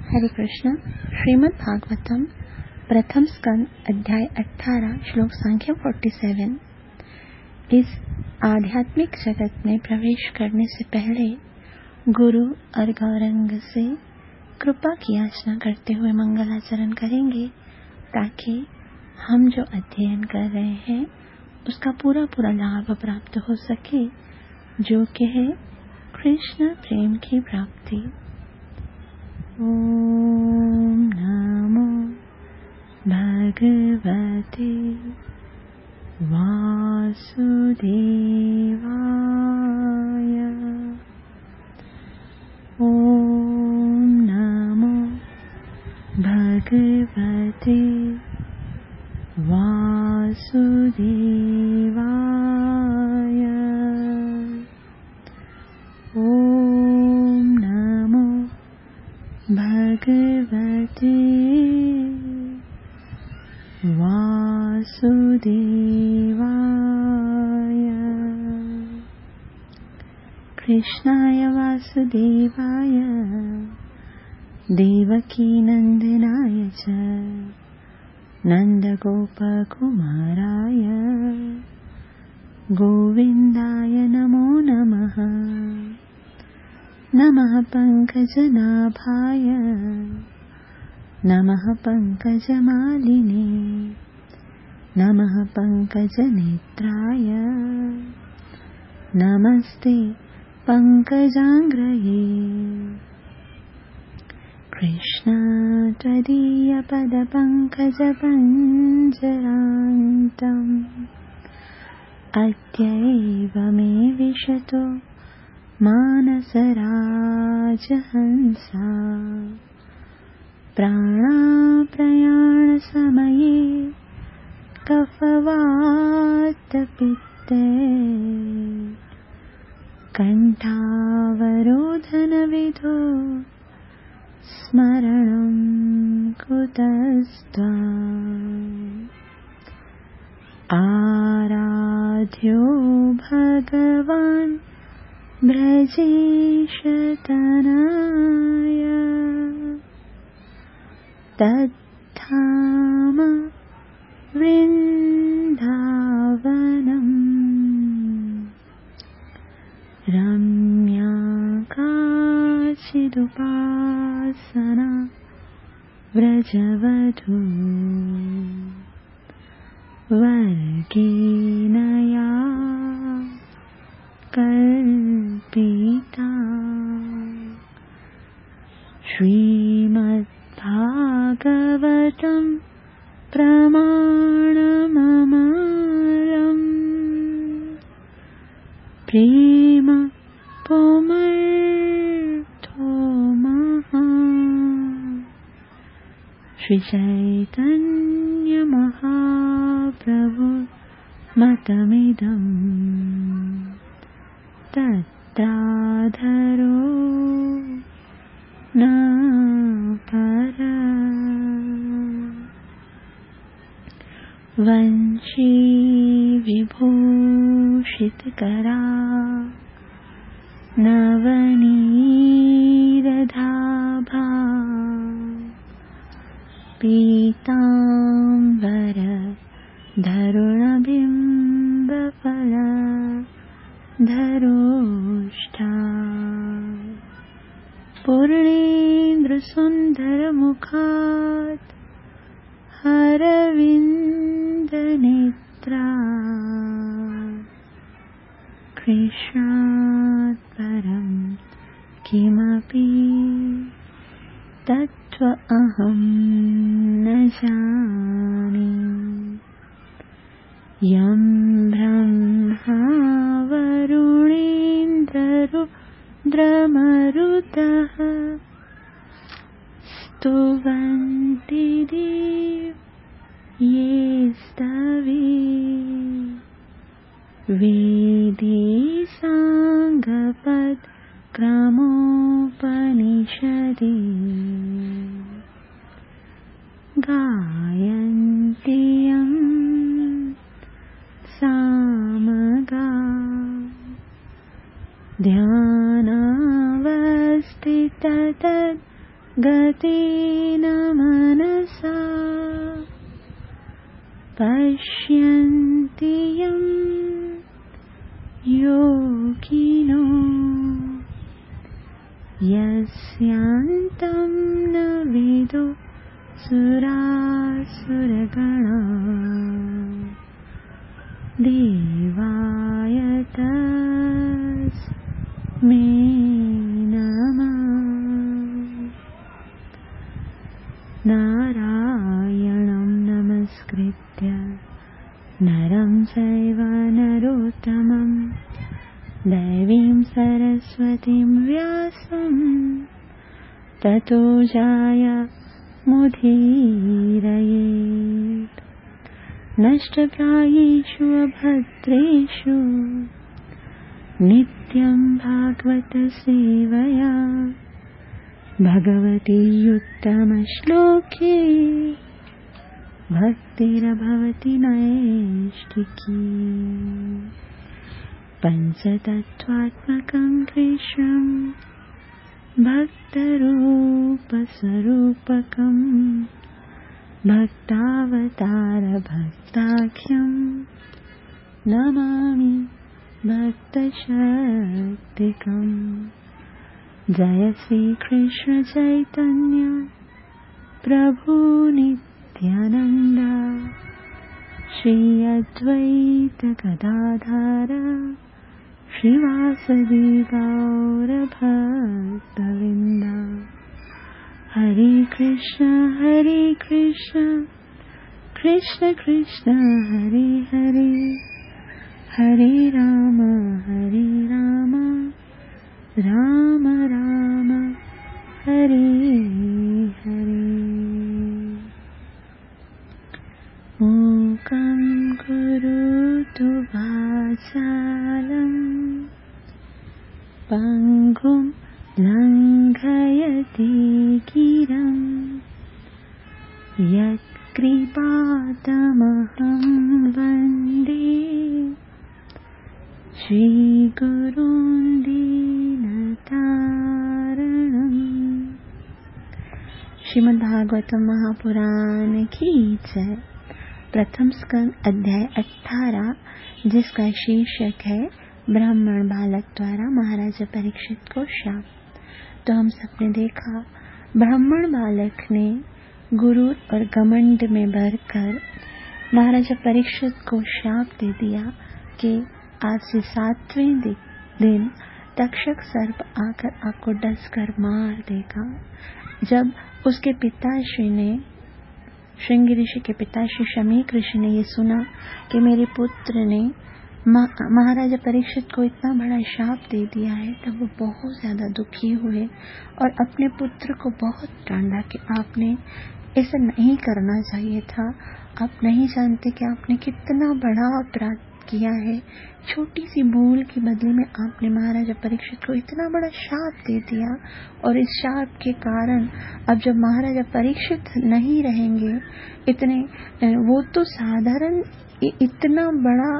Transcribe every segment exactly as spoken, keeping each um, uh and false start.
हरे कृष्ण। श्रीमद् भागवतम प्रथम स्कंद अध्याय अठारह श्लोक संख्या सैंतालीस। इस आध्यात्मिक जगत में प्रवेश करने से पहले गुरु और गौरंग से कृपा की याचना करते हुए मंगलाचरण करेंगे, ताकि हम जो अध्ययन कर रहे हैं उसका पूरा पूरा लाभ प्राप्त हो सके, जो कि है कृष्ण प्रेम की प्राप्ति। ओम नमो भगवते वासुदेवाय। ओम नमो भगवते वासुदेवाय। ओम नमो भगवते वासुदेवाय। कृष्णाय वासुदेवाय देवकीनन्दनाय च नन्दगोपकुमाराय गोविन्दाय नमो नमः। नमः पङ्कजनाभाय नमः पङ्कजमालिने नमः पङ्कजनेत्राय नमस्ते पङ्कजाङ्घ्रये। कृष्ण त्वदीयपदपङ्कजपञ्जरान्तम् अद्यैव मे विशतो मानसराजहंसा। प्राणाप्रयाणसमये कफवातपित्ते कण्ठावरोधनविधो स्मरणं कुतस्त्वम्। आराध्यो भगवान् ब्रजेशतनय तद्धाम वृन्दावनम्। रम्या काचिदुपासना व्रजवधू वर्गेणया कल्पिता। श्रीमद्भागवतं प्रमाणममरम् प्रेम पुमर्थो महान्। श्री चैतन्य महाप्रभु मतमिदम् तत्राधरो न परा। वंशी विभूषितकरा नवनीरदाभा पीताम्बर धरुणबिम्बफल धरोष्ठा। पूर्णेन्द्रसुन्दरमुखात् हरविन्दनेत्रा। कृष्णात् परं किमपि तत्त्वमहं न जाने। यं ब्रह्मा वरुणेन्द्ररुद्रमरुतः स्तुवन्ति ये स्तवे। वेदे साङ्गपदक्रमोपनिषदे गायन्ति यं सामगा। ध्यानावस्थिततद् गतेन मनसा पश्यन्ति यं योगिनो यस्यान्तं न विदुः सुरासुरगणा देवाय तस्मै नमः। नारायणं नमस्कृत्य नरं चैव नरोत्तमं देवीं सरस्वतीं व्यासं ततो जयमुदीरयेत्। नष्टप्रायेषु अभद्रेषु नित्यं भागवत सेवया भगवती उत्तमश्लोके भक्तिर्भवति नैष्ठिकी। पञ्चतत्त्वात्मकं कृष्णं भक्तरूपस्वरूपकं भक्तावतारभक्ताख्यं नमामि भक्तशक्तिकम्। जय श्री कृष्ण चैतन्य प्रभु नित्यानंद श्री अद्वैत गदाधर श्रीवासदि गौर भक्तवृंद। हरे कृष्ण हरे कृष्ण कृष्ण कृष्ण हरे हरे हरे राम हरे राम राम राम हरे हरे। मूकं करोतु वाचालं पङ्गुं लङ्घयति गिरं यत्कृपातमहं वन्दे श्रीगुरुं दीनतारणम्। श्रीमद् भागवतम महापुराण की जय। प्रथम स्कंद अध्याय अठारह, जिसका शीर्षक है ब्राह्मण बालक द्वारा महाराजा परीक्षित को शाप। तो हम सबने देखा, ब्राह्मण बालक ने गुरु और घमंड में भरकर महाराजा परीक्षित को शाप दे दिया कि आज से सातवें दिन तक्षक सर्प आकर आपको डसकर मार देगा। जब उसके पिताश्री ने श्रृंगी ऋषि के पिताश्री शमीक ऋषि ने ये सुना कि मेरे पुत्र ने महाराजा परीक्षित को इतना बड़ा शाप दे दिया है, तब वो बहुत ज्यादा दुखी हुए और अपने पुत्र को बहुत डांटा कि आपने ऐसा नहीं करना चाहिए था। आप नहीं जानते कि आपने कितना बड़ा अपराध किया है। छोटी सी भूल के बदले में आपने महाराजा परीक्षित को इतना बड़ा शाप दे दिया, और इस शाप के कारण अब जब महाराजा परीक्षित नहीं रहेंगे, इतने वो तो साधारण इतना बड़ा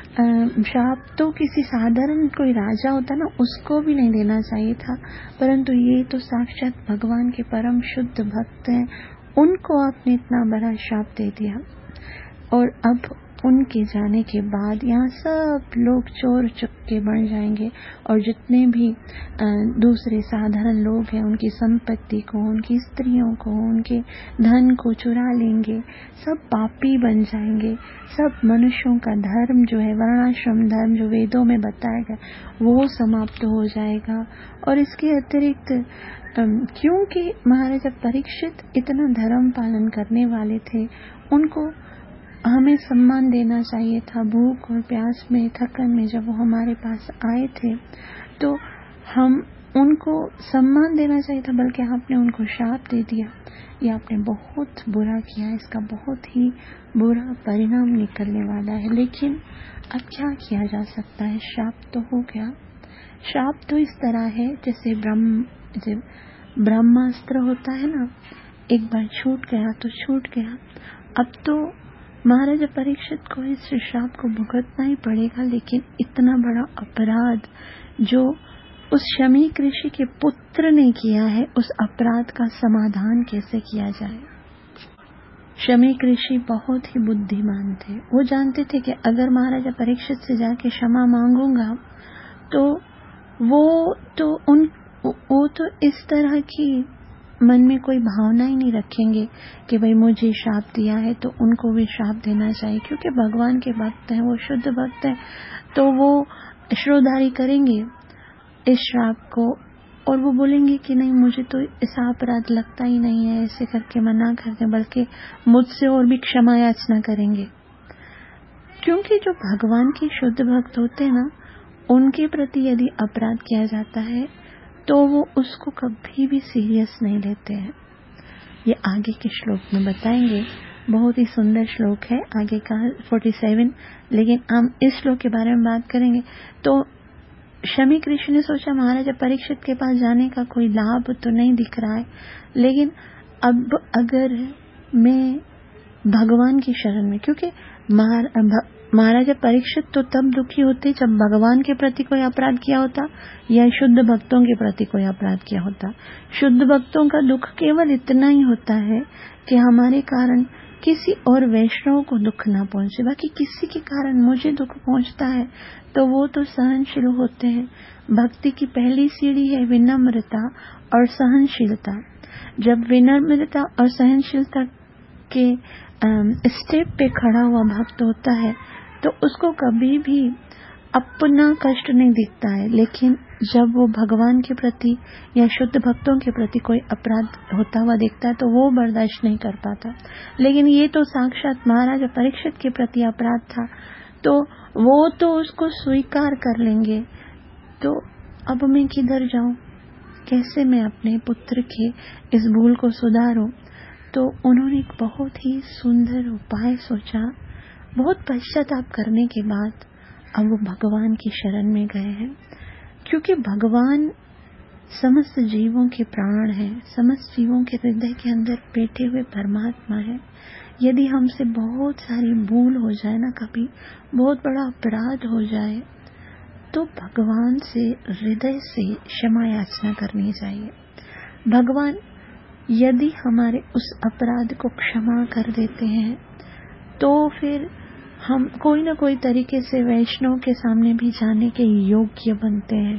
शाप तो किसी साधारण कोई राजा होता ना, उसको भी नहीं देना चाहिए था, परंतु ये तो साक्षात भगवान के परम शुद्ध भक्त हैं, उनको आपने इतना बड़ा शाप दे दिया। और अब उनके जाने के बाद यहाँ सब लोग चोर चुपके बन जाएंगे, और जितने भी दूसरे साधारण लोग हैं उनकी संपत्ति को, उनकी स्त्रियों को, उनके धन को चुरा लेंगे, सब पापी बन जाएंगे। सब मनुष्यों का धर्म जो है, वर्णाश्रम धर्म जो वेदों में बताया गया, वो समाप्त हो जाएगा। और इसके अतिरिक्त क्योंकि महाराजा परीक्षित इतना धर्म पालन करने वाले थे, उनको हमें सम्मान देना चाहिए था। भूख और प्यास में, थकन में जब वो हमारे पास आए थे तो हम उनको सम्मान देना चाहिए था, बल्कि आपने उनको शाप दे दिया। ये आपने बहुत बुरा किया, इसका बहुत ही बुरा परिणाम निकलने वाला है। लेकिन अब क्या किया जा सकता है, शाप तो हो गया। शाप तो इस तरह है जैसे ब्रह्म ब्रह्मास्त्र होता है ना, एक बार छूट गया तो छूट गया। अब तो महाराजा परीक्षित को इस शाप को भुगतना ही पड़ेगा, लेकिन इतना बड़ा अपराध जो उस शमीक ऋषि के पुत्र ने किया है, उस अपराध का समाधान कैसे किया जाए। शमीक ऋषि बहुत ही बुद्धिमान थे। वो जानते थे कि अगर महाराजा परीक्षित से जाके क्षमा मांगूंगा तो वो तो उन वो तो इस तरह की मन में कोई भावना ही नहीं रखेंगे कि भाई मुझे श्राप दिया है तो उनको भी श्राप देना चाहिए, क्योंकि भगवान के भक्त हैं, वो शुद्ध भक्त हैं, तो वो श्रोधारी करेंगे इस श्राप को और वो बोलेंगे कि नहीं मुझे तो ऐसा अपराध लगता ही नहीं है, ऐसे करके मना करते, बल्कि मुझसे और भी क्षमा याचना करेंगे। क्योंकि जो भगवान के शुद्ध भक्त होते हैं ना, उनके प्रति यदि अपराध किया जाता है तो वो उसको कभी भी सीरियस नहीं लेते हैं। ये आगे के श्लोक में बताएंगे, बहुत ही सुंदर श्लोक है आगे का सैंतालीस, लेकिन हम इस श्लोक के बारे में बात करेंगे। तो शमीक ऋषि ने सोचा महाराजा परीक्षित के पास जाने का कोई लाभ तो नहीं दिख रहा है, लेकिन अब अगर मैं भगवान की शरण में, क्योंकि महाराजा परीक्षित तो तब दुखी होते जब भगवान के प्रति कोई अपराध किया होता या शुद्ध भक्तों के प्रति कोई अपराध किया होता। शुद्ध भक्तों का दुख केवल इतना ही होता है कि हमारे कारण किसी और वैष्णव को दुख ना पहुंचे, बाकी किसी के कारण मुझे दुख पहुंचता है तो वो तो सहनशील होते हैं। भक्ति की पहली सीढ़ी है विनम्रता और सहनशीलता। जब विनम्रता और सहनशीलता के स्टेप पे खड़ा हुआ भक्त होता है तो उसको कभी भी अपना कष्ट नहीं दिखता है, लेकिन जब वो भगवान के प्रति या शुद्ध भक्तों के प्रति कोई अपराध होता हुआ दिखता है तो वो बर्दाश्त नहीं कर पाता। लेकिन ये तो साक्षात महाराजा परीक्षित के प्रति अपराध था, तो वो तो उसको स्वीकार कर लेंगे। तो अब मैं किधर जाऊं, कैसे मैं अपने पुत्र के इस भूल को सुधारूं। तो उन्होंने एक बहुत ही सुंदर उपाय सोचा। बहुत पश्चाताप करने के बाद अब वो भगवान की शरण में गए हैं, क्योंकि भगवान समस्त जीवों के प्राण हैं, समस्त जीवों के हृदय के अंदर बैठे हुए परमात्मा है। यदि हमसे बहुत सारी भूल हो जाए ना, कभी बहुत बड़ा अपराध हो जाए, तो भगवान से हृदय से क्षमा याचना करनी चाहिए। भगवान यदि हमारे उस अपराध को क्षमा कर देते हैं तो फिर हम कोई ना कोई तरीके से वैष्णव के सामने भी जाने के योग्य बनते हैं।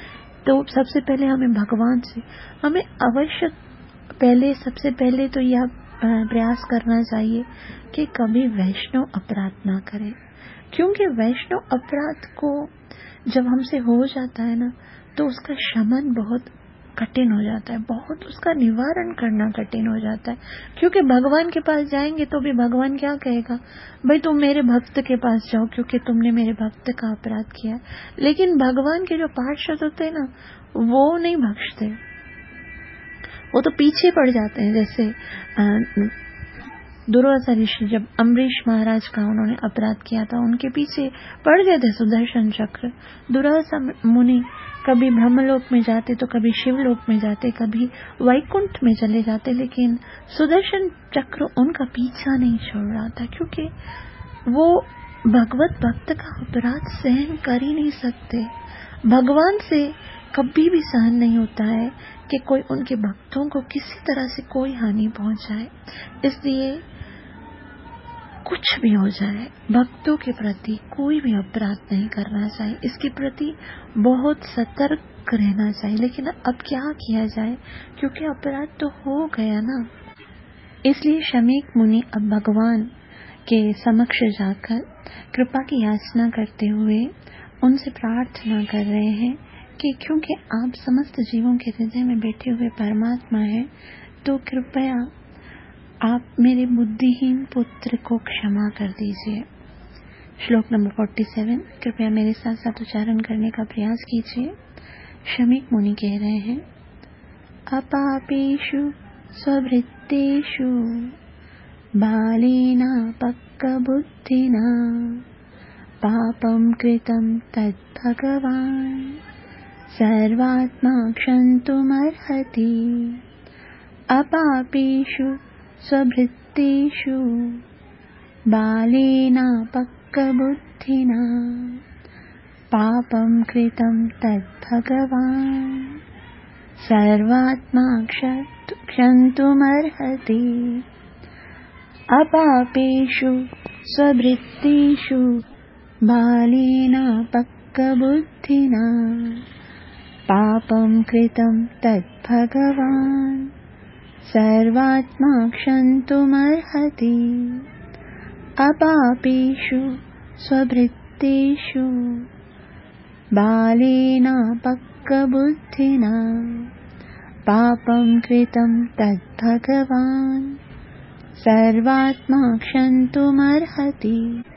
तो सबसे पहले हमें भगवान से हमें अवश्य पहले सबसे पहले तो यह प्रयास करना चाहिए कि कभी वैष्णव अपराध ना करें, क्योंकि वैष्णव अपराध को जब हमसे हो जाता है ना तो उसका शमन बहुत कठिन हो जाता है, बहुत उसका निवारण करना कठिन हो जाता है। क्योंकि भगवान के पास जाएंगे तो भी भगवान क्या कहेगा, भाई तुम मेरे भक्त के पास जाओ क्योंकि तुमने मेरे भक्त का अपराध किया। लेकिन भगवान के जो पार्षद होते हैं ना, वो नहीं बख्शते, वो तो पीछे पड़ जाते हैं। जैसे दुर्वासा ऋषि जब अम्बरीश महाराज का उन्होंने अपराध किया था, उनके पीछे पड़ गए थे सुदर्शन चक्र। दुर्वासा मुनि कभी ब्रह्मलोक में जाते तो कभी शिवलोक में जाते, कभी वैकुंठ में चले जाते, लेकिन सुदर्शन चक्र उनका पीछा नहीं छोड़ रहा था, क्योंकि वो भगवत भक्त का अपराध सहन कर ही नहीं सकते। भगवान से कभी भी सहन नहीं होता है कि कोई उनके भक्तों को किसी तरह से कोई हानि पहुंचाए। इसलिए कुछ भी हो जाए, भक्तों के प्रति कोई भी अपराध नहीं करना चाहिए, इसके प्रति बहुत सतर्क रहना चाहिए। लेकिन अब क्या किया जाए, क्योंकि अपराध तो हो गया ना। इसलिए शमीक मुनि अब भगवान के समक्ष जाकर कृपा की याचना करते हुए उनसे प्रार्थना कर रहे हैं कि क्योंकि आप समस्त जीवों के हृदय में बैठे हुए परमात्मा हैं, तो कृपया आप मेरे बुद्धिहीन पुत्र को क्षमा कर दीजिए। श्लोक नंबर सैंतालीस, कृपया मेरे साथ साथ उच्चारण करने का प्रयास कीजिए। शमीक मुनि कह रहे हैं, अपापेषु स्ववृत्तेषु बालेना पक्कबुद्धिना पापं कृतं तद्भगवान् सर्वात्मा क्षन्तुमर्हति। अपापेषु स्ववृत्तेषु बालेना पक्कबुद्धिना पापं कृतं तद्भगवान् सर्वात्मा क्षन्तुमर्हति अपापेषु स्ववृत्तिषु बालेन पक्वबुद्धिना पापं कृतं तद्भगवान् सर्वात्मा क्षन्तुमर्हति अपापेषु स्ववृत्तिषु बालेन पक्वबुद्धिना पापं कृतं तद्भगवान् सर्वात्मा क्षन्तुमर्हति।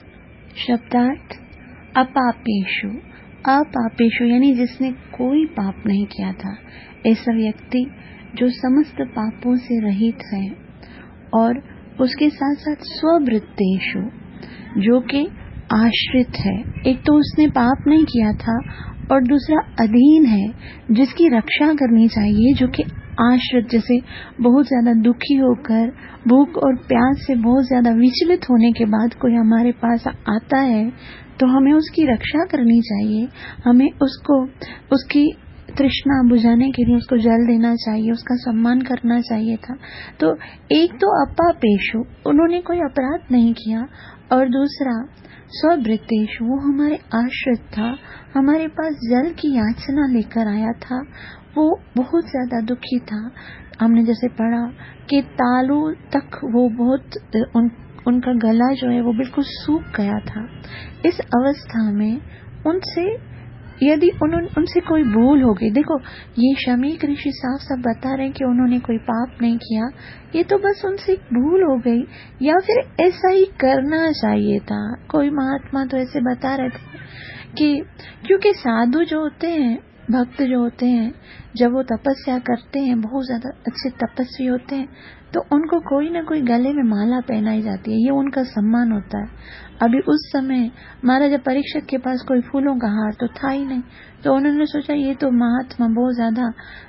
शब्दार्थ अपापेषु। अपापेषु यानी जिसने कोई पाप नहीं किया था, ऐसा व्यक्ति जो समस्त पापों से रहित है, और उसके साथ साथ स्ववृत्तेषु जो कि आश्रित है। एक तो उसने पाप नहीं किया था और दूसरा अधीन है जिसकी रक्षा करनी चाहिए, जो कि आश्रित, जैसे बहुत ज्यादा दुखी होकर भूख और प्यास से बहुत ज्यादा विचलित होने के बाद कोई हमारे पास आता है तो हमें उसकी रक्षा करनी चाहिए, हमें उसको उसकी तृष्णा बुझाने के लिए उसको जल देना चाहिए, उसका सम्मान करना चाहिए था। तो एक तो अपापेषु, उन्होंने कोई अपराध नहीं किया, और दूसरा स्ववृत्तेषु, वो हमारे आश्रित था, हमारे पास जल की याचना लेकर आया था, वो बहुत ज्यादा दुखी था। हमने जैसे पढ़ा कि तालू तक वो बहुत उन, उनका गला जो है वो बिल्कुल सूख गया था। इस अवस्था में उनसे यदि उन्होंने उनसे कोई भूल हो गई, देखो ये शमीक ऋषि साफ साफ बता रहे हैं कि उन्होंने कोई पाप नहीं किया, ये तो बस उनसे भूल हो गई, या फिर ऐसा ही करना चाहिए था। कोई महात्मा तो ऐसे बता रहे थे कि क्योंकि साधु जो होते हैं, भक्त जो होते हैं, जब वो तपस्या करते हैं, बहुत ज्यादा अच्छे तपस्वी होते हैं, तो उनको कोई ना कोई गले में माला पहनाई जाती है, ये उनका सम्मान होता है। अभी उस समय महाराजा परीक्षित के पास कोई फूलों का हार तो था ही नहीं, तो उन्होंने सोचा ये तो महात्मा बहुत ज्यादा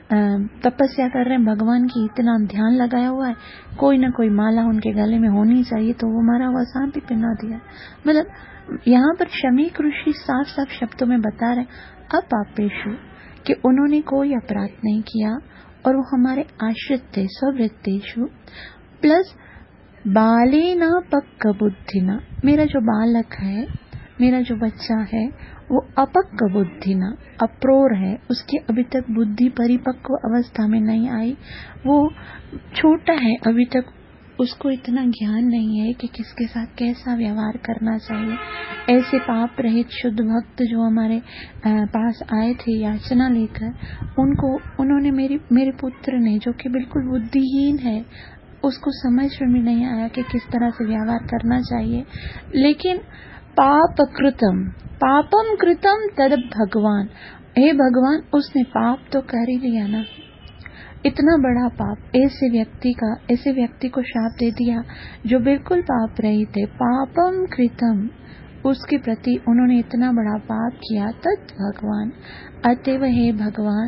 तपस्या कर रहे हैं, भगवान की इतना ध्यान लगाया हुआ है, कोई ना कोई माला उनके गले में होनी चाहिए, तो वो मारा हुआ सांप ही पहना दिया। मतलब यहाँ पर शमीक ऋषि साफ साफ शब्दों में बता रहे अपापेषु कि उन्होंने कोई अपराध नहीं किया और वो हमारे आश्रित थे, स्ववृत्तेषु, प्लस बालेना पक्क बुद्धिना, मेरा जो बालक है, मेरा जो बच्चा है वो अपक्क बुद्धिना, अप्रोर है, उसकी अभी तक बुद्धि परिपक्व अवस्था में नहीं आई, वो छोटा है, अभी तक उसको इतना ज्ञान नहीं है कि किसके साथ कैसा व्यवहार करना चाहिए। ऐसे पाप रहित शुद्ध भक्त जो हमारे पास आए थे याचना लेकर, उनको उन्होंने मेरी मेरे पुत्र ने, जो कि बिल्कुल बुद्धिहीन है, उसको समझ में नहीं आया कि किस तरह से व्यवहार करना चाहिए। लेकिन पाप कृतम, पापम कृतम तद भगवान, हे भगवान उसने पाप तो कर ही लिया ना, इतना बड़ा पाप, ऐसे व्यक्ति का ऐसे व्यक्ति को शाप दे दिया जो बिल्कुल पाप रहित है। पापम कृतम, उसके प्रति उन्होंने इतना बड़ा पाप किया, तत् भगवान, अतएव हे भगवान,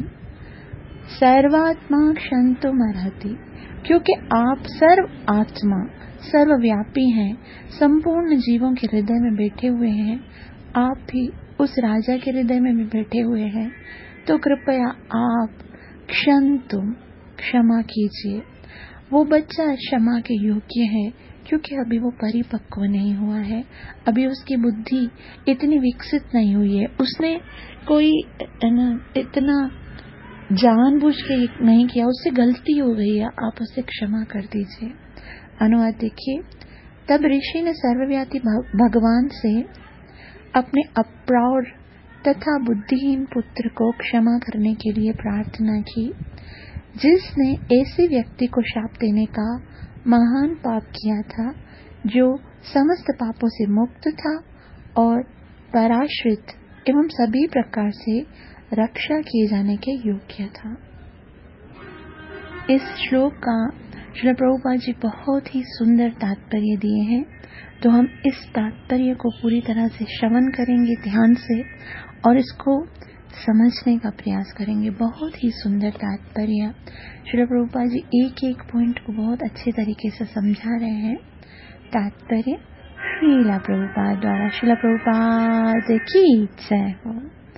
सर्वात्मा क्षन्तुमर्हति, क्योंकि आप सर्व आत्मा सर्वव्यापी हैं, संपूर्ण जीवों के हृदय में बैठे हुए हैं, आप भी उस राजा के हृदय में भी बैठे हुए हैं, तो कृपया आप क्षन्तुम, क्षमा कीजिए। वो बच्चा क्षमा के योग्य है क्योंकि अभी वो परिपक्व नहीं हुआ है, अभी उसकी बुद्धि इतनी विकसित नहीं हुई है, उसने कोई इतना जानबूझ के नहीं किया, उससे गलती हो गई है, आप उसे क्षमा कर दीजिए। अनुवाद देखिए, तब ऋषि ने सर्वव्यापी भगवान से अपने अप्रौढ़ तथा बुद्धिहीन पुत्र को क्षमा करने के लिए प्रार्थना की, जिसने ऐसे व्यक्ति को शाप देने का महान पाप किया था, जो समस्त पापों से मुक्त था और पराश्रित एवं सभी प्रकार से रक्षा किए जाने के योग्य था। इस श्लोक का श्रील प्रभुपाद जी बहुत ही सुंदर तात्पर्य दिए हैं, तो हम इस तात्पर्य को पूरी तरह से श्रवण करेंगे ध्यान से और इसको समझने का प्रयास करेंगे। बहुत ही सुंदर तात्पर्य, श्रील प्रभुपाद जी एक एक पॉइंट को बहुत अच्छे तरीके से समझा रहे हैं। तात्पर्य, श्रीला प्रभुपाद द्वारा। श्रीला प्रभुपाद की जय हो।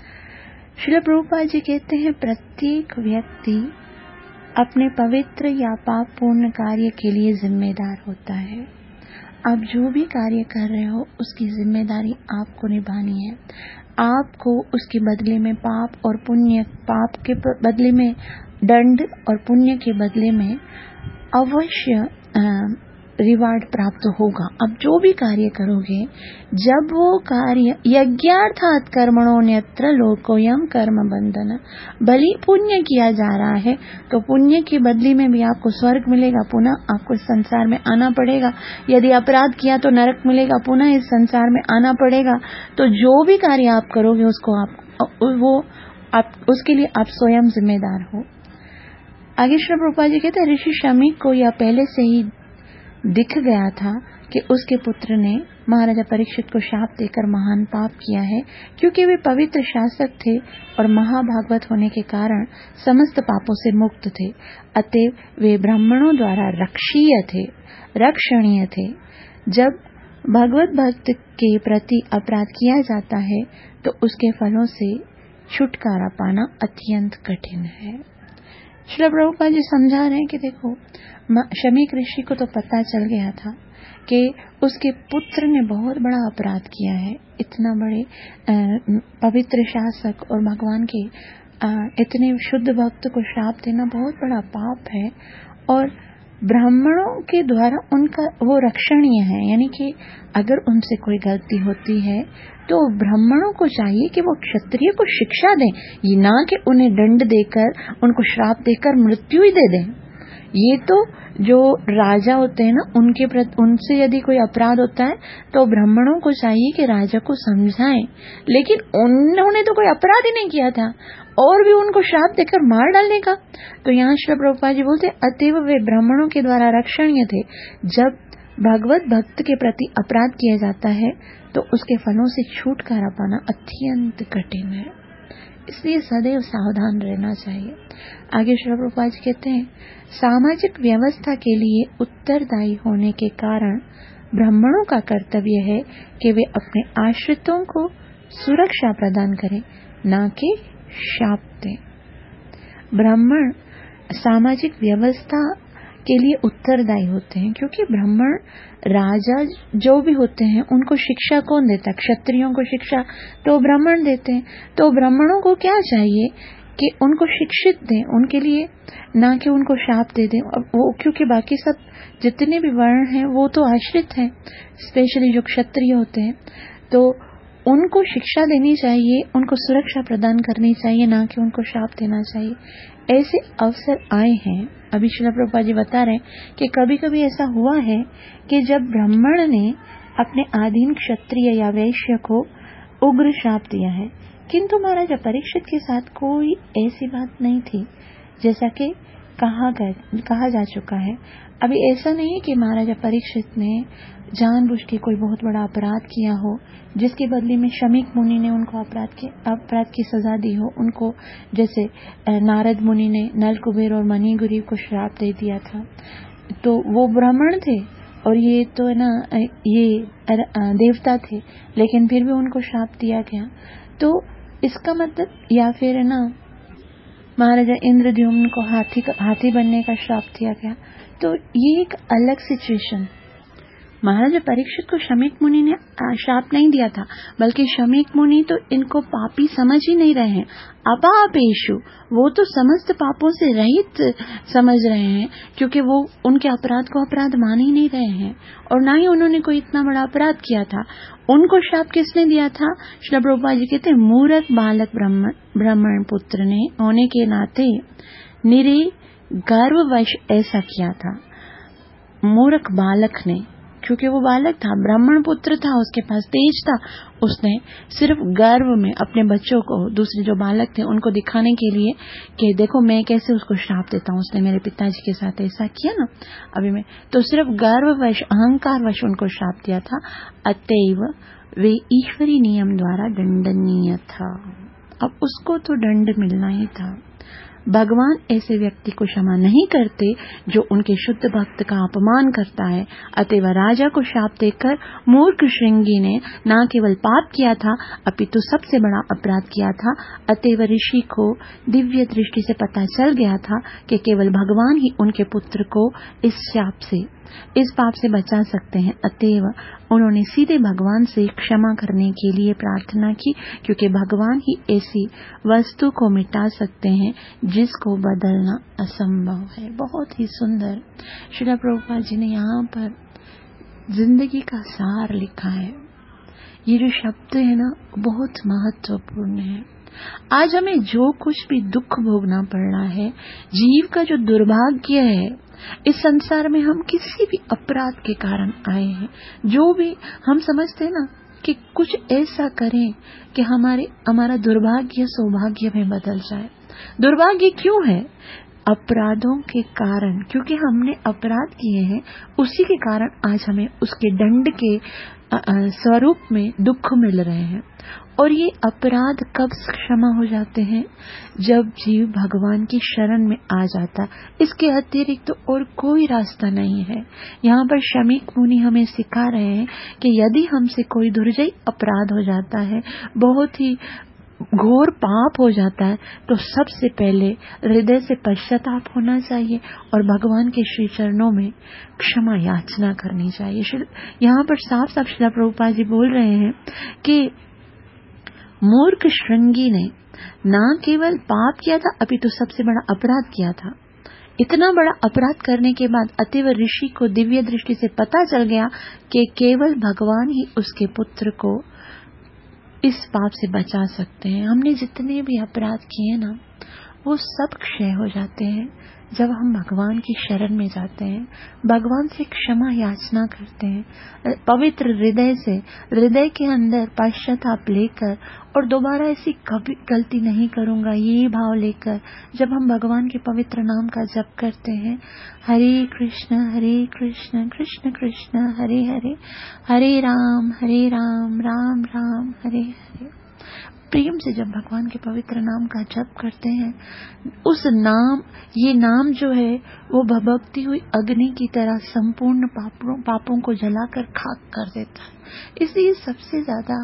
श्रीला प्रभुपाद जी कहते हैं, प्रत्येक व्यक्ति अपने पवित्र या पाप पूर्ण कार्य के लिए जिम्मेदार होता है। आप जो भी कार्य कर रहे हो उसकी जिम्मेदारी आपको निभानी है। आपको उसके बदले में पाप और पुण्य, पाप के बदले में दंड और पुण्य के बदले में अवश्य रिवार्ड प्राप्त होगा। अब जो भी कार्य करोगे, जब वो कार्य यज्ञार्थात् कर्मणोऽन्यत्र लोकोऽयं कर्म बंधन, भली पुण्य किया जा रहा है तो पुण्य के बदले में भी आपको स्वर्ग मिलेगा, पुनः आपको इस संसार में आना पड़ेगा। यदि अपराध किया तो नरक मिलेगा, पुनः इस संसार में आना पड़ेगा। तो जो भी कार्य आप करोगे उसको आप वो आप उसके लिए आप स्वयं जिम्मेदार हो। आगे श्री प्रभुपाद जी कहते हैं, ऋषि शमीक को यह पहले से ही दिख गया था कि उसके पुत्र ने महाराजा परीक्षित को शाप देकर महान पाप किया है, क्योंकि वे पवित्र शासक थे और महाभागवत होने के कारण समस्त पापों से मुक्त थे। अतएव वे ब्राह्मणों द्वारा रक्षीय थे, रक्षणीय थे। जब भगवत भक्त के प्रति अपराध किया जाता है तो उसके फलों से छुटकारा पाना अत्यंत कठिन है। श्री प्रभुपाद जी समझा रहे हैं कि देखो, शमीक ऋषि को तो पता चल गया था कि उसके पुत्र ने बहुत बड़ा अपराध किया है। इतना बड़े पवित्र शासक और भगवान के इतने शुद्ध भक्त को श्राप देना बहुत बड़ा पाप है, और ब्राह्मणों के द्वारा उनका वो रक्षणीय है। यानी कि अगर उनसे कोई गलती होती है तो ब्राह्मणों को चाहिए कि वो क्षत्रिय को शिक्षा दें, ये ना कि उन्हें दंड देकर, उनको श्राप देकर मृत्यु ही दे दें। ये तो जो राजा होते हैं ना, उनके प्रति उनसे यदि कोई अपराध होता है तो ब्राह्मणों को चाहिए कि राजा को समझाएं, लेकिन उन्होंने तो कोई अपराध ही नहीं किया था और भी उनको श्राप देकर मार डालने का। तो यहाँ श्री प्रभुपाद जी बोलते, अतएव वे ब्राह्मणों के द्वारा रक्षणीय थे। जब भगवत भक्त के प्रति अपराध किया जाता है तो उसके फलों से छुटकारा पाना अत्यंत कठिन है, इसलिए सदैव सावधान रहना चाहिए। आगे श्री प्रभुपाद जी कहते हैं, सामाजिक व्यवस्था के लिए उत्तरदायी होने के कारण ब्राह्मणों का कर्तव्य है कि वे अपने आश्रितों को सुरक्षा प्रदान करें, न कि शाप दें। ब्राह्मण सामाजिक व्यवस्था के लिए उत्तरदायी होते हैं, क्योंकि ब्राह्मण राजा जो भी होते हैं उनको शिक्षा कौन देता है? क्षत्रियों को शिक्षा तो ब्राह्मण देते हैं। तो ब्राह्मणों को क्या चाहिए कि उनको शिक्षित दें, उनके लिए, ना कि उनको शाप दे दें। वो क्योंकि बाकी सब जितने भी वर्ण हैं वो तो आश्रित हैं, स्पेशली जो क्षत्रिय होते हैं, तो उनको शिक्षा देनी चाहिए, उनको सुरक्षा प्रदान करनी चाहिए, ना कि उनको शाप देना चाहिए। ऐसे अवसर आए हैं। अभी श्रील प्रभुपाद जी बता रहे हैं कि कभी कभी ऐसा हुआ है कि जब ब्राह्मण ने अपने आधीन क्षत्रिय या वैश्य को उग्र शाप दिया है, किंतु महाराजा परीक्षित के साथ कोई ऐसी बात नहीं थी, जैसा कि कहा गया कहा जा चुका है। अभी ऐसा नहीं कि महाराजा परीक्षित ने जानबूझ के कोई बहुत बड़ा अपराध किया हो, जिसके बदले में शमीक मुनि ने उनको अपराध के अपराध की सजा दी हो। उनको जैसे नारद मुनि ने नल कुबेर और मणिगुरी को श्राप दे दिया था, तो वो ब्राह्मण थे और ये तो है ना, ये देवता थे, लेकिन फिर भी उनको श्राप दिया गया। तो इसका मतलब, या फिर है ना, महाराजा इंद्रद्युम्न को हाथी हाथी बनने का श्राप दिया गया। तो ये एक अलग सिचुएशन। महाराजा परीक्षित को शमीक मुनि ने श्राप नहीं दिया था, बल्कि शमीक मुनि तो इनको पापी समझ ही नहीं रहे हैं। अपापेशु, वो तो समस्त पापों से रहित समझ रहे हैं, क्योंकि वो उनके अपराध को अपराध मान ही नहीं रहे हैं, और ना ही उन्होंने कोई इतना बड़ा अपराध किया था। उनको श्राप किसने दिया था? श्री प्रभुपाद जी कहते हैं, मूर्ख बालक ब्राह्मण ब्राह्मण पुत्र ने होने के नाते निरे गर्ववश ऐसा किया था। मूर्ख बालक ने, क्योंकि वो बालक था, ब्राह्मण पुत्र था, उसके पास तेज था, उसने सिर्फ गर्व में अपने बच्चों को, दूसरे जो बालक थे उनको दिखाने के लिए कि देखो मैं कैसे उसको श्राप देता हूँ, उसने मेरे पिताजी के साथ ऐसा किया ना, अभी मैं तो सिर्फ गर्ववश अहंकारवश उनको श्राप दिया था। अतएव वे ईश्वरी नियम द्वारा दंडनीय था। अब उसको तो दंड मिलना ही था। भगवान ऐसे व्यक्ति को क्षमा नहीं करते जो उनके शुद्ध भक्त का अपमान करता है। अतएव राजा को शाप देकर मूर्ख श्रृंगी ने न केवल पाप किया था अपितु सबसे बड़ा अपराध किया था। अतएव ऋषि को दिव्य दृष्टि से पता चल गया था कि केवल भगवान ही उनके पुत्र को इस शाप से, इस पाप से बचा सकते हैं। अतएव उन्होंने सीधे भगवान से क्षमा करने के लिए प्रार्थना की, क्योंकि भगवान ही ऐसी वस्तु को मिटा सकते हैं जिसको बदलना असंभव है। बहुत ही सुंदर श्रील प्रभुपाद जी ने यहाँ पर जिंदगी का सार लिखा है। ये जो शब्द है ना, बहुत महत्वपूर्ण है। आज हमें जो कुछ भी दुख भोगना पड़ रहा है, जीव का जो दुर्भाग्य है, इस संसार में हम किसी भी अपराध के कारण आए हैं। जो भी हम समझते हैं ना कि कुछ ऐसा करें कि हमारे हमारा दुर्भाग्य सौभाग्य में बदल जाए। दुर्भाग्य क्यों है? अपराधों के कारण, क्योंकि हमने अपराध किए हैं, उसी के कारण आज हमें उसके दंड के स्वरूप में दुख मिल रहे हैं। और ये अपराध कब क्षमा हो जाते हैं? जब जीव भगवान की शरण में आ जाता। इसके अतिरिक्त तो और कोई रास्ता नहीं है। यहाँ पर शमीक मुनि हमें सिखा रहे हैं कि यदि हमसे कोई दुर्जय अपराध हो जाता है, बहुत ही घोर पाप हो जाता है, तो सबसे पहले हृदय से पश्चाताप होना चाहिए और भगवान के श्री चरणों में क्षमा याचना करनी चाहिए। यहाँ पर साफ साफ श्रील प्रभुपाद जी बोल रहे हैं कि मूर्ख श्रृंगी ने न केवल पाप किया था अपितु सबसे बड़ा अपराध किया था। इतना बड़ा अपराध करने के बाद अतएव ऋषि को दिव्य दृष्टि से पता चल गया कि केवल भगवान ही उसके पुत्र को इस पाप से बचा सकते हैं। हमने जितने भी अपराध किए ना, वो सब क्षय हो जाते हैं जब हम भगवान की शरण में जाते हैं, भगवान से क्षमा याचना करते हैं, पवित्र हृदय से, हृदय के अंदर पश्चाताप लेकर और दोबारा ऐसी कभी गलती नहीं करूंगा ये भाव लेकर जब हम भगवान के पवित्र नाम का जप करते हैं, हरे कृष्ण हरे कृष्ण कृष्ण कृष्ण हरे हरे, हरे राम हरे राम राम राम हरे हरे, प्रेम से जब भगवान के पवित्र नाम का जप करते हैं, उस नाम, ये नाम जो है वो भभकती हुई अग्नि की तरह संपूर्ण पापों पापों को जलाकर खाक कर देता है। इसलिए सबसे ज्यादा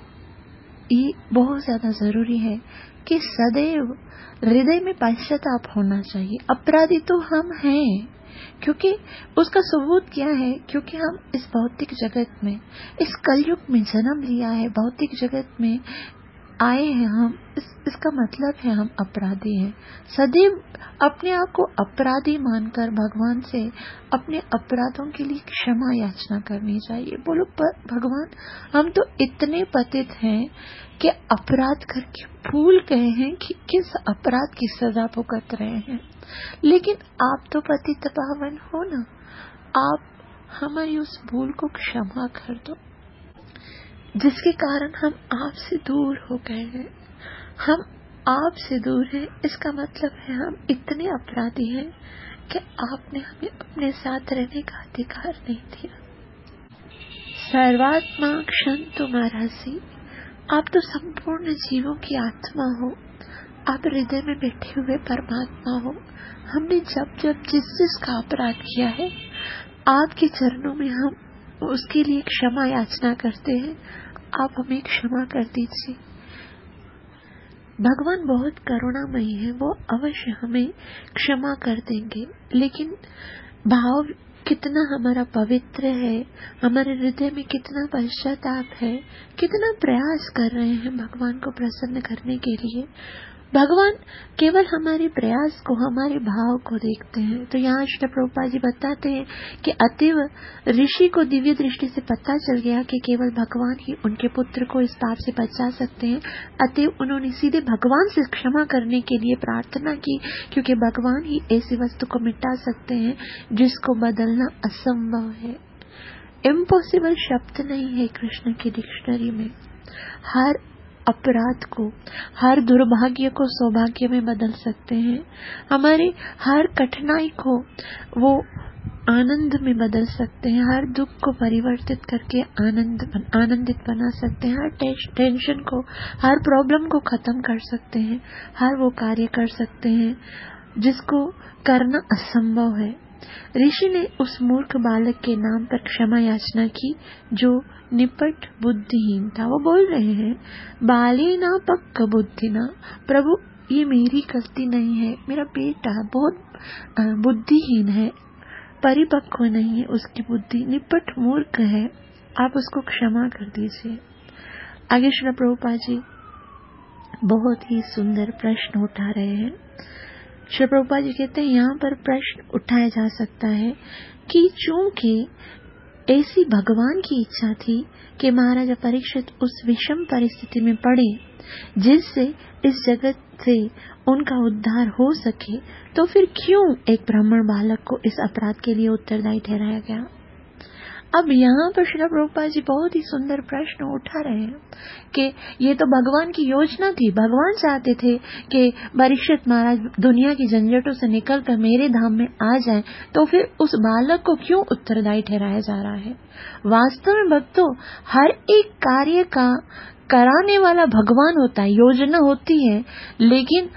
ये बहुत ज्यादा जरूरी है कि सदैव हृदय में पश्चाताप होना चाहिए। अपराधी तो हम हैं, क्योंकि उसका सबूत क्या है? क्योंकि हम इस भौतिक जगत में, इस कलयुग में जन्म लिया है, भौतिक जगत में आए हैं हम, इस, इसका मतलब है हम अपराधी हैं। सदैव अपने आप को अपराधी मानकर भगवान से अपने अपराधों के लिए क्षमा याचना करनी चाहिए। बोलो पर भगवान, हम तो इतने पतित हैं कि अपराध करके भूल गए हैं कि किस अपराध की सजा भुगत रहे हैं, लेकिन आप तो पतित पावन हो ना, आप हमारी उस भूल को क्षमा कर दो जिसके कारण हम आपसे दूर हो गए हैं। हम आपसे दूर हैं, इसका मतलब है हम इतने अपराधी हैं कि आपने हमें अपने साथ रहने का अधिकार नहीं दिया। सर्वात्मा क्षण तुम्हारा सी, आप तो संपूर्ण जीवों की आत्मा हो, आप हृदय में बैठे हुए परमात्मा हो। हमने जब जब जिस जिस का अपराध किया है, आपके चरणों में हम उसके लिए क्षमा याचना करते हैं, आप हमें क्षमा कर दीजिए। भगवान बहुत करुणामयी है, वो अवश्य हमें क्षमा कर देंगे, लेकिन भाव कितना हमारा पवित्र है, हमारे हृदय में कितना पश्चाताप है, कितना प्रयास कर रहे हैं भगवान को प्रसन्न करने के लिए। भगवान केवल हमारे प्रयास को, हमारे भाव को देखते हैं। तो यहाँ श्री प्रभुपाद जी बताते हैं कि अतएव ऋषि को दिव्य दृष्टि से पता चल गया कि केवल भगवान ही उनके पुत्र को इस पाप से बचा सकते हैं। अतएव उन्होंने सीधे भगवान से क्षमा करने के लिए प्रार्थना की, क्योंकि भगवान ही ऐसी वस्तु को मिटा सकते हैं जिसको बदलना असंभव है। इम्पॉसिबल शब्द नहीं है कृष्ण की डिक्शनरी में। हर अपराध को, हर दुर्भाग्य को सौभाग्य में बदल सकते हैं। हमारी हर कठिनाई को वो आनंद में बदल सकते हैं, हर दुख को परिवर्तित करके आनंद आनंदित बना सकते हैं, हर टेंशन को, हर प्रॉब्लम को खत्म कर सकते हैं, हर वो कार्य कर सकते हैं जिसको करना असंभव है। ऋषि ने उस मूर्ख बालक के नाम पर क्षमा याचना की जो निपट बुद्धिहीन था। वो बोल रहे हैं, बालीना पक्क बुद्धिना, प्रभु ये मेरी गलती नहीं है, मेरा बेटा बहुत बुद्धिहीन है, परिपक्व नहीं है उसकी बुद्धि, निपट मूर्ख है, आप उसको क्षमा कर दीजिए। आगे श्री प्रभुपाद जी बहुत ही सुंदर प्रश्न उठा रहे हैं। श्री प्रभुपाद जी कहते हैं यहाँ पर प्रश्न उठाया जा सकता है कि चूंकि ऐसी भगवान की इच्छा थी कि महाराजा परीक्षित उस विषम परिस्थिति में पड़े जिससे इस जगत से उनका उद्धार हो सके, तो फिर क्यों एक ब्राह्मण बालक को इस अपराध के लिए उत्तरदायी ठहराया गया। अब यहाँ पर श्री प्रभुपाद जी बहुत ही सुंदर प्रश्न उठा रहे हैं कि ये तो भगवान की योजना थी, भगवान चाहते थे कि परीक्षित महाराज दुनिया की झंझटों से निकलकर मेरे धाम में आ जाएं, तो फिर उस बालक को क्यों उत्तरदायी ठहराया जा रहा है। वास्तव में भक्तों, हर एक कार्य का कराने वाला भगवान होता है, योजना होती है, लेकिन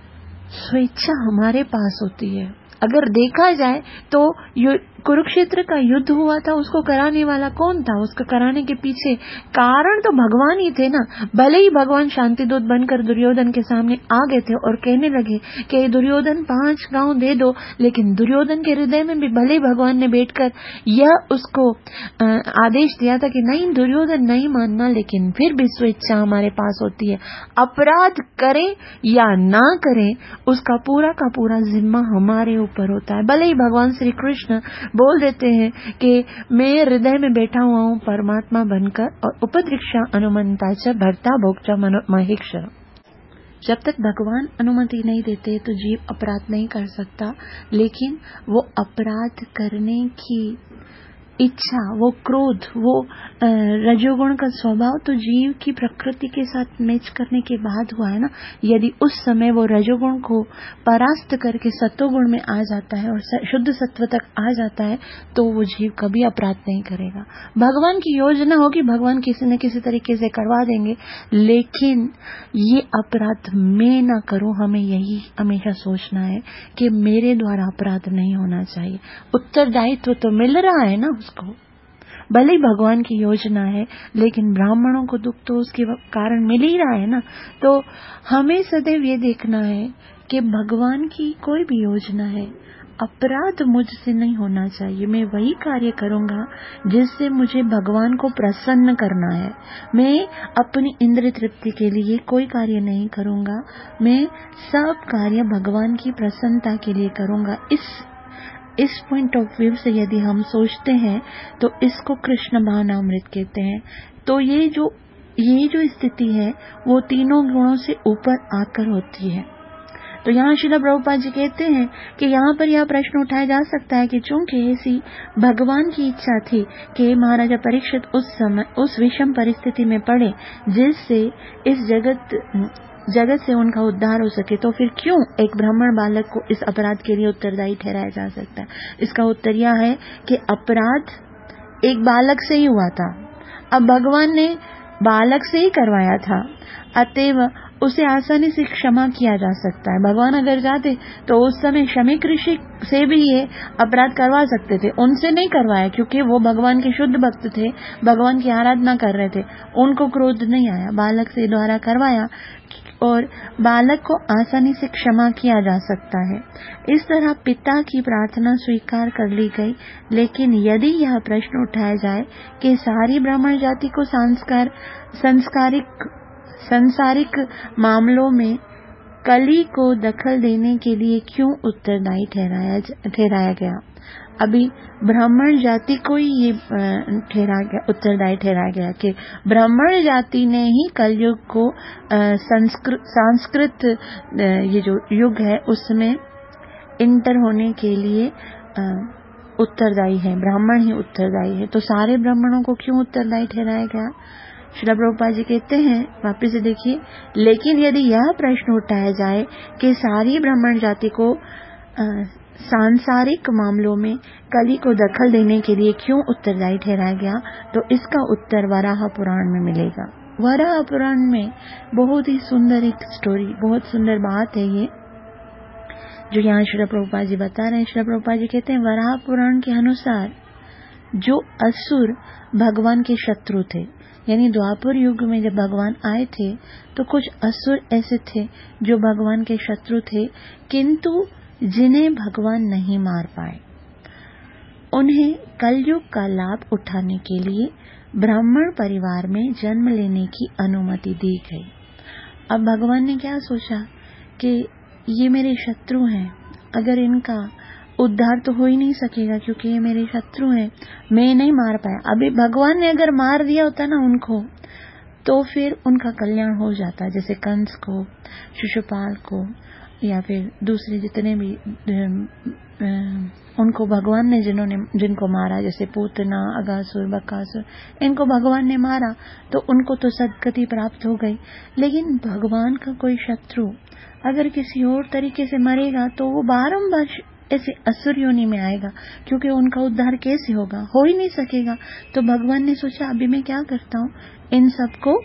स्वेच्छा हमारे पास होती है। अगर देखा जाए तो कुरुक्षेत्र का युद्ध हुआ था, उसको कराने वाला कौन था, उसको कराने के पीछे कारण तो भगवान ही थे ना। भले ही भगवान शांतिदूत बनकर दुर्योधन के सामने आ गए थे और कहने लगे कि दुर्योधन पांच गांव दे दो, लेकिन दुर्योधन के हृदय में भी भले ही भगवान ने बैठकर यह उसको आदेश दिया था कि नहीं दुर्योधन नहीं मानना, लेकिन फिर भी स्वेच्छा हमारे पास होती है। अपराध करें या ना करें, उसका पूरा का पूरा जिम्मा हमारे ऊपर होता है। भले ही भगवान श्री कृष्ण बोल देते हैं कि मैं हृदय में बैठा हुआ हूँ परमात्मा बनकर, और उपदृक्षा अनुमंता च भर्ता भोक्ता महेक्ष। जब तक भगवान अनुमति नहीं देते तो जीव अपराध नहीं कर सकता, लेकिन वो अपराध करने की इच्छा, वो क्रोध, वो रजोगुण का स्वभाव तो जीव की प्रकृति के साथ मैच करने के बाद हुआ है ना। यदि उस समय वो रजोगुण को परास्त करके सत्वगुण में आ जाता है और शुद्ध सत्व तक आ जाता है, तो वो जीव कभी अपराध नहीं करेगा। भगवान की योजना होगी, भगवान किसी न किसी तरीके से करवा देंगे, लेकिन ये अपराध मैं ना करूं, हमें यही हमेशा सोचना है कि मेरे द्वारा अपराध नहीं होना चाहिए। उत्तरदायित्व तो मिल रहा है ना उसको, भले ही भगवान की योजना है, लेकिन ब्राह्मणों को दुख तो उसके कारण मिल ही रहा है ना। तो हमें सदैव ये देखना है कि भगवान की कोई भी योजना है, अपराध मुझसे नहीं होना चाहिए। मैं वही कार्य करूंगा जिससे मुझे भगवान को प्रसन्न करना है। मैं अपनी इंद्रिय तृप्ति के लिए कोई कार्य नहीं करूंगा, मैं सब कार्य भगवान की प्रसन्नता के लिए करूंगा। इस इस पॉइंट ऑफ व्यू से यदि हम सोचते हैं तो इसको कृष्ण भावनामृत कहते हैं। तो ये जो ये जो स्थिति है वो तीनों गुणों से ऊपर आकर होती है। तो यहाँ श्रील प्रभुपाद जी कहते हैं कि यहाँ पर यह प्रश्न उठाया जा सकता है कि चूंकि ऐसी भगवान की इच्छा थी कि महाराजा परीक्षित उस समय उस विषम परिस्थिति में पड़े जिससे इस जगत जगत से उनका उद्धार हो सके, तो फिर क्यों एक ब्राह्मण बालक को इस अपराध के लिए उत्तरदायी ठहराया जा सकता है। इसका उत्तर यह है कि अपराध एक बालक से ही हुआ था। अब भगवान ने बालक से ही करवाया था, अतएव उसे आसानी से क्षमा किया जा सकता है। भगवान अगर चाहते तो उस समय शमीक ऋषि से भी ये अपराध करवा सकते थे, उनसे नहीं करवाया क्योंकि वो भगवान के शुद्ध भक्त थे, भगवान की आराधना कर रहे थे, उनको क्रोध नहीं आया। बालक से द्वारा करवाया और बालक को आसानी से क्षमा किया जा सकता है। इस तरह पिता की प्रार्थना स्वीकार कर ली गई। लेकिन यदि यह प्रश्न उठाया जाए कि सारी ब्राह्मण जाति को संस्कार संस्कारिक संसारिक मामलों में कली को दखल देने के लिए क्यों उत्तरदायी ठहराया ठहराया गया। अभी ब्राह्मण जाति को ही ये ठहरा गया उत्तरदायी ठहराया गया कि ब्राह्मण जाति ने ही कलयुग को संस्कृत संस्कृत ये जो युग है उसमें इंटर होने के लिए उत्तरदायी है, ब्राह्मण ही उत्तरदायी है। तो सारे ब्राह्मणों को क्यों उत्तरदायी ठहराया गया। श्रील प्रभुपाद जी कहते हैं, वापस से देखिए, लेकिन यदि यह प्रश्न उठाया जाए कि सारी ब्राह्मण जाति को सांसारिक मामलों में कली को दखल देने के लिए क्यों उत्तरदायी ठहराया गया, तो इसका उत्तर वराह पुराण में मिलेगा। वराह पुराण में बहुत ही सुंदर एक स्टोरी, बहुत सुंदर बात है ये जो यहाँ श्रील प्रभुपाद जी बता रहे हैं। श्रील प्रभुपाद जी कहते हैं वराह पुराण के अनुसार जो असुर भगवान के शत्रु थे, यानी द्वापर युग में जब भगवान आए थे तो कुछ असुर ऐसे थे जो भगवान के शत्रु थे, किंतु जिन्हें भगवान नहीं मार पाए। उन्हें कलयुग का लाभ उठाने के लिए ब्राह्मण परिवार में जन्म लेने की अनुमति दी गई। अब भगवान ने क्या सोचा कि ये मेरे शत्रु हैं, अगर इनका उद्धार तो हो ही नहीं सकेगा क्योंकि ये मेरे शत्रु हैं, मैं नहीं मार पाया। अभी भगवान ने अगर मार दिया होता ना उनको, तो फिर उनका कल्याण हो जाता, जैसे कंस को, शिशुपाल को, या फिर दूसरे जितने भी उनको भगवान ने जिन्होंने जिनको मारा, जैसे पूतना, अगासुर, बकासुर, इनको भगवान ने मारा तो उनको तो सद्गति प्राप्त हो गई। लेकिन भगवान का कोई शत्रु अगर किसी और तरीके से मरेगा तो वो बारंबार ऐसे असुर योनि में आएगा, क्योंकि उनका उद्धार कैसे होगा, हो ही नहीं सकेगा। तो भगवान ने सोचा अभी मैं क्या करता हूँ, इन सबको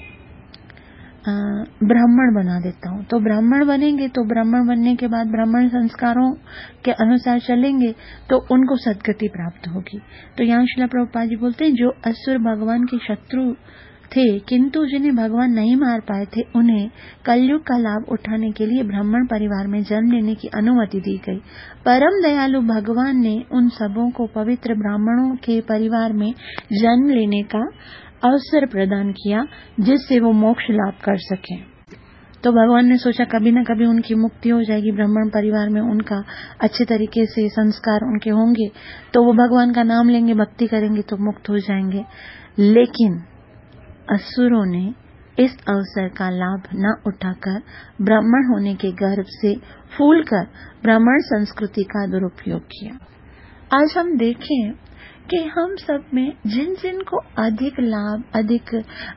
ब्राह्मण बना देता हूँ। तो ब्राह्मण बनेंगे तो ब्राह्मण बनने के बाद ब्राह्मण संस्कारों के अनुसार चलेंगे तो उनको सद्गति प्राप्त होगी। तो यहाँ श्रील प्रभुपाद जी बोलते हैं जो असुर भगवान के शत्रु थे किंतु जिन्हें भगवान नहीं मार पाए थे, उन्हें कलयुग का लाभ उठाने के लिए ब्राह्मण परिवार में जन्म लेने की अनुमति दी गई। परम दयालु भगवान ने उन सबों को पवित्र ब्राह्मणों के परिवार में जन्म लेने का अवसर प्रदान किया जिससे वो मोक्ष लाभ कर सके। तो भगवान ने सोचा कभी न कभी उनकी मुक्ति हो जाएगी, ब्राह्मण परिवार में उनका अच्छे तरीके से संस्कार उनके होंगे तो वो भगवान का नाम लेंगे, भक्ति करेंगे तो मुक्त हो जाएंगे। लेकिन असुरों ने इस अवसर का लाभ न उठाकर ब्राह्मण होने के गर्व से फूलकर ब्राह्मण संस्कृति का दुरुपयोग किया। आज हम देखें कि हम सब में जिन जिन को अधिक लाभ, अधिक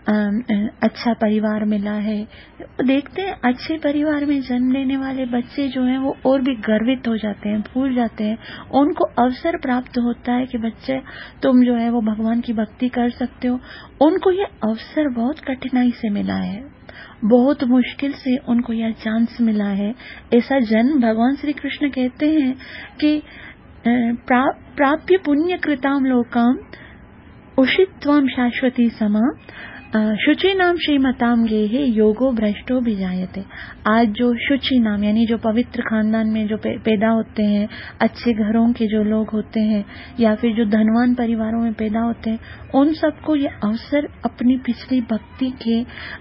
अच्छा परिवार मिला है, देखते हैं अच्छे परिवार में जन्म लेने वाले बच्चे जो हैं वो और भी गर्वित हो जाते हैं, फूल जाते हैं। उनको अवसर प्राप्त होता है कि बच्चे तुम जो है वो भगवान की भक्ति कर सकते हो। उनको ये अवसर बहुत कठिनाई से मिला है, बहुत मुश्किल से उनको यह चांस मिला है। ऐसा जन्म भगवान श्री कृष्ण कहते हैं कि प्रा, प्राप्य पुण्य कृताम लोकाम उषित्वाम शाश्वती समा शुचि नाम श्रीमताम गेहे योगो भ्रष्टो भी जायते। आज जो शुचि नाम यानी जो पवित्र खानदान में जो पैदा होते हैं, अच्छे घरों के जो लोग होते हैं या फिर जो धनवान परिवारों में पैदा होते हैं, उन सबको ये अवसर अपनी पिछली भक्ति के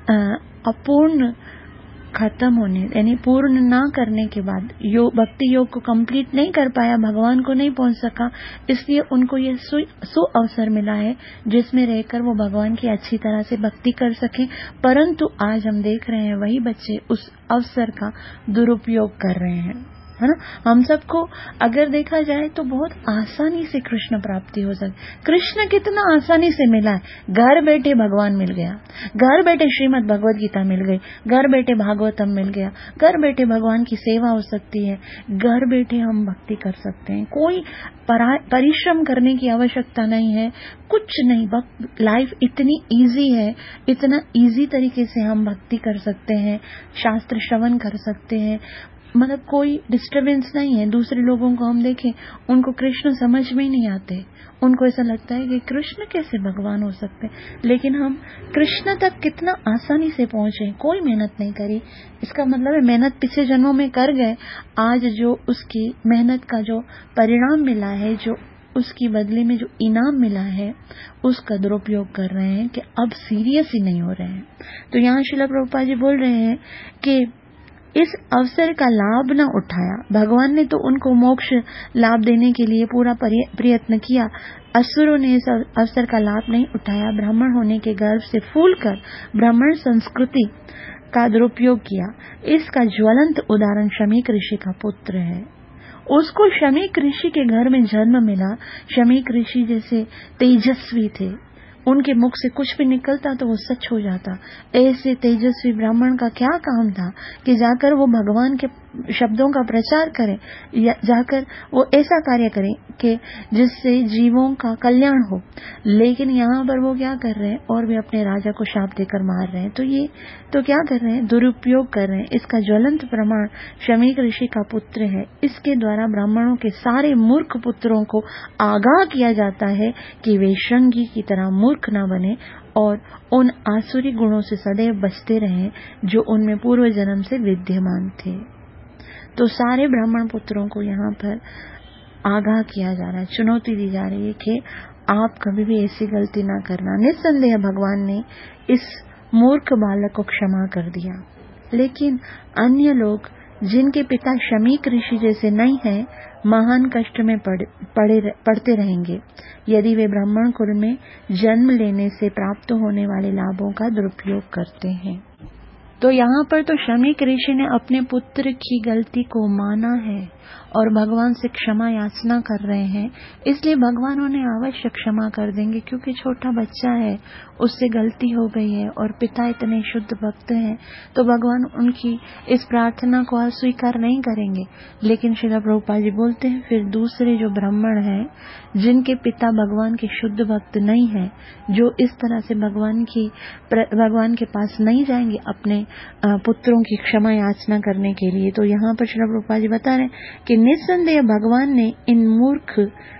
अपूर्ण खत्म होने यानी पूर्ण ना करने के बाद योग भक्ति योग को कंप्लीट नहीं कर पाया, भगवान को नहीं पहुंच सका, इसलिए उनको ये सु अवसर मिला है जिसमें रहकर वो भगवान की अच्छी तरह से भक्ति कर सकें। परंतु आज हम देख रहे हैं वही बच्चे उस अवसर का दुरुपयोग कर रहे हैं, है ना। हम सबको अगर देखा जाए तो बहुत आसानी से कृष्ण प्राप्ति हो सकती। कृष्ण कितना आसानी से मिला है, घर बैठे भगवान मिल गया, घर बैठे श्रीमद् भगवद गीता मिल गई, घर बैठे भागवतम मिल गया, घर बैठे भगवान की सेवा हो सकती है, घर बैठे हम भक्ति कर सकते हैं। कोई परिश्रम करने की आवश्यकता नहीं है, कुछ नहीं। लाइफ इतनी इजी है, इतना इजी तरीके से हम भक्ति कर सकते हैं, शास्त्र श्रवण कर सकते हैं, मतलब कोई डिस्टरबेंस नहीं है। दूसरे लोगों को हम देखें, उनको कृष्ण समझ में ही नहीं आते, उनको ऐसा लगता है कि कृष्ण कैसे भगवान हो सकते, लेकिन हम कृष्ण तक कितना आसानी से पहुंचे, कोई मेहनत नहीं करी। इसका मतलब है मेहनत पिछले जन्मों में कर गए, आज जो उसकी मेहनत का जो परिणाम मिला है, जो उसकी बदले में जो इनाम मिला है, उसका दुरुपयोग कर रहे हैं कि अब सीरियस ही नहीं हो रहे हैं। तो यहाँ श्रील प्रभुपाद जी बोल रहे हैं कि इस अवसर का लाभ न उठाया। भगवान ने तो उनको मोक्ष लाभ देने के लिए पूरा प्रयत्न किया, असुरों ने इस अवसर का लाभ नहीं उठाया, ब्राह्मण होने के गर्व से फूलकर ब्राह्मण संस्कृति का दुरुपयोग किया। इसका ज्वलंत उदाहरण शमीक ऋषि का पुत्र है। उसको शमीक ऋषि के घर में जन्म मिला। शमीक ऋषि जैसे तेजस्वी थे, उनके मुख से कुछ भी निकलता तो वो सच हो जाता। ऐसे तेजस्वी ब्राह्मण का क्या काम था कि जाकर वो भगवान के शब्दों का प्रचार करें, या जाकर वो ऐसा कार्य करें कि जिससे जीवों का कल्याण हो। लेकिन यहाँ पर वो क्या कर रहे हैं, और भी अपने राजा को शाप देकर मार रहे हैं। तो ये तो क्या कर रहे हैं, दुरुपयोग कर रहे हैं। इसका ज्वलंत प्रमाण शमीक ऋषि का पुत्र है। इसके द्वारा ब्राह्मणों के सारे मूर्ख पुत्रों को आगाह किया जाता है कि वे श्रृंगी की तरह मूर्ख न बने और उन आसुरी गुणों से सदैव बचते रहें जो उनमें पूर्व जन्म से विद्यमान थे। तो सारे ब्राह्मण पुत्रों को यहाँ पर आगाह किया जा रहा है, चुनौती दी जा रही है कि आप कभी भी ऐसी गलती ना करना। निस्संदेह भगवान ने इस मूर्ख बालक को क्षमा कर दिया, लेकिन अन्य लोग जिनके पिता शमीक ऋषि जैसे नहीं हैं, महान कष्ट में पड़े, पड़े पड़ते रहेंगे यदि वे ब्राह्मण कुल में जन्म लेने से प्राप्त होने वाले लाभों का दुरुपयोग करते हैं। तो यहाँ पर तो शमीक ऋषि ने अपने पुत्र की गलती को माना है और भगवान से क्षमा याचना कर रहे हैं, इसलिए भगवान उन्हें अवश्य क्षमा कर देंगे, क्योंकि छोटा बच्चा है, उससे गलती हो गई है और पिता इतने शुद्ध भक्त हैं, तो भगवान उनकी इस प्रार्थना को अस्वीकार नहीं करेंगे। लेकिन श्रील प्रभुपाद जी बोलते हैं, फिर दूसरे जो ब्राह्मण हैं जिनके पिता भगवान के शुद्ध भक्त नहीं है, जो इस तरह से भगवान की भगवान के पास नहीं जाएंगे अपने पुत्रों की क्षमा याचना करने के लिए, तो यहाँ पर श्रील प्रभुपाद जी बता रहे हैं कि निस्संदेह भगवान ने इन मूर्ख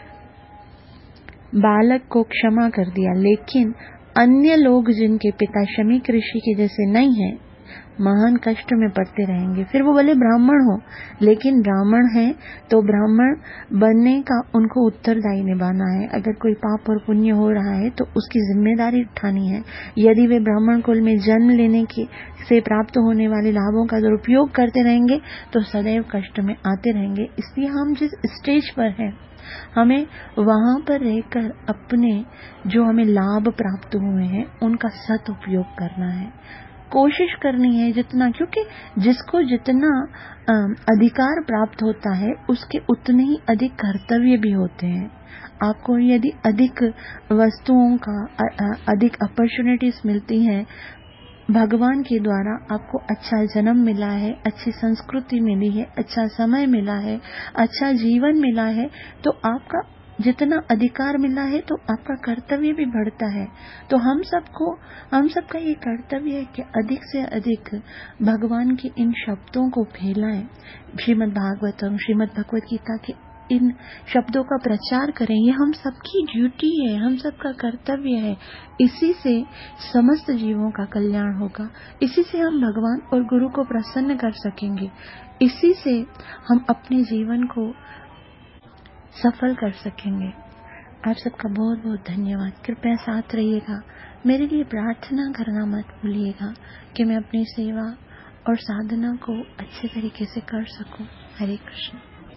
बालक को क्षमा कर दिया, लेकिन अन्य लोग जिनके पिता शमीक ऋषि के जैसे नहीं हैं, महान कष्ट में पड़ते रहेंगे। फिर वो भले ब्राह्मण हो, लेकिन ब्राह्मण है तो ब्राह्मण बनने का उनको उत्तरदायी निभाना है। अगर कोई पाप और पुण्य हो रहा है तो उसकी जिम्मेदारी उठानी है। यदि वे ब्राह्मण कुल में जन्म लेने की से प्राप्त होने वाले लाभों का दुरुपयोग करते रहेंगे तो सदैव कष्ट में आते रहेंगे। इसलिए हम जिस स्टेज पर हैं, हमें वहां पर रहकर अपने जो हमें लाभ प्राप्त हुए हैं उनका सदुपयोग करना है, कोशिश करनी है जितना, क्योंकि जिसको जितना अधिकार प्राप्त होता है उसके उतने ही अधिक कर्तव्य भी होते हैं। आपको यदि अधिक वस्तुओं का अधिक अपॉर्चुनिटीज मिलती हैं, भगवान के द्वारा आपको अच्छा जन्म मिला है, अच्छी संस्कृति मिली है, अच्छा समय मिला है, अच्छा जीवन मिला है, तो आपका जितना अधिकार मिला है तो आपका कर्तव्य भी बढ़ता है। तो हम सबको हम सबका ये कर्तव्य है कि अधिक से अधिक भगवान के इन शब्दों को फैलाएं। श्रीमद् भागवतम, श्रीमद् भगवत गीता के इन शब्दों का प्रचार करें। ये हम सबकी ड्यूटी है, हम सबका कर्तव्य है। इसी से समस्त जीवों का कल्याण होगा, इसी से हम भगवान और गुरु को प्रसन्न कर सकेंगे, इसी से हम अपने जीवन को सफल कर सकेंगे। आप सबका बहुत बहुत धन्यवाद। कृपया साथ रहिएगा, मेरे लिए प्रार्थना करना मत भूलिएगा कि मैं अपनी सेवा और साधना को अच्छे तरीके से कर सकूं। हरे कृष्ण।